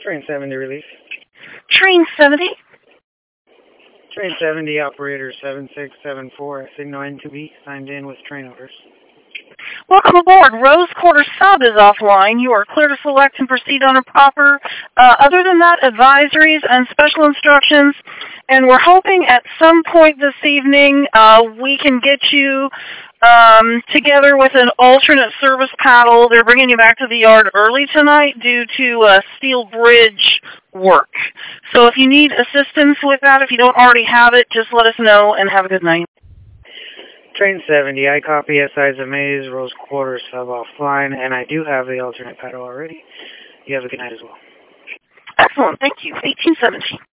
Train 70 release. Train 70? Train 70, operator 7674, signal N2B, signed in with train orders. Welcome aboard. Rose Quarter Sub is offline. You are clear to select and proceed on a proper. Other than that, advisories and special instructions. And we're hoping at some point this evening we can get you together with an alternate service paddle. They're bringing you back to the yard early tonight due to steel bridge work. So if you need assistance with that, if you don't already have it, just let us know and have a good night. Train 70, I copy SI's Amaze, Rose Quarter Sub offline, and I do have the alternate paddle already. You have a good night as well. Excellent, thank you. 1817.